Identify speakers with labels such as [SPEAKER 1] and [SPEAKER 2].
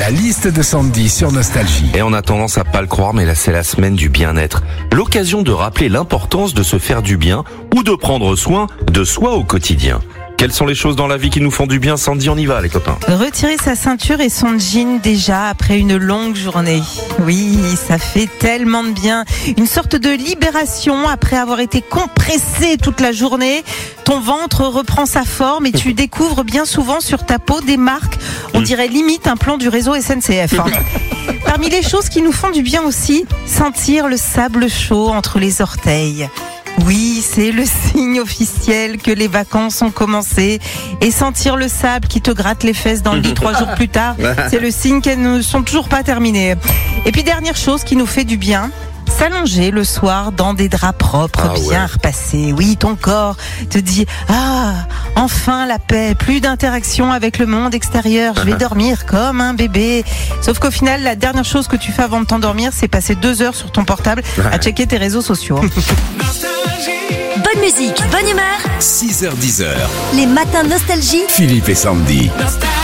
[SPEAKER 1] La liste de Sandy sur Nostalgie.
[SPEAKER 2] Et on a tendance à pas le croire, mais là c'est la semaine du bien-être. L'occasion de rappeler l'importance de se faire du bien ou de prendre soin de soi au quotidien. Quelles sont les choses dans la vie qui nous font du bien, Sandy? On y va les copains.
[SPEAKER 3] Retirer sa ceinture et son jean déjà après une longue journée. Oui, ça fait tellement de bien. Une sorte de libération après avoir été compressé toute la journée. Ton ventre reprend sa forme et tu découvres bien souvent sur ta peau des marques, on dirait limite un plan du réseau SNCF. Parmi les choses qui nous font du bien aussi, sentir le sable chaud entre les orteils. Oui, c'est le signe officiel que les vacances ont commencé. Et sentir le sable qui te gratte les fesses dans le lit 3 jours plus tard, c'est le signe qu'elles ne sont toujours pas terminées. Et puis dernière chose qui nous fait du bien, s'allonger le soir dans des draps propres, bien repassés. Oui, ton corps te dit « Ah, enfin la paix, plus d'interaction avec le monde extérieur, je vais dormir comme un bébé. » Sauf qu'au final, la dernière chose que tu fais avant de t'endormir, c'est passer 2 heures sur ton portable à checker tes réseaux sociaux.
[SPEAKER 4] Bonne musique, bonne humeur.
[SPEAKER 1] 6h-10h.
[SPEAKER 4] Les matins Nostalgie.
[SPEAKER 1] Philippe et Sandy.
[SPEAKER 5] Nostalgie.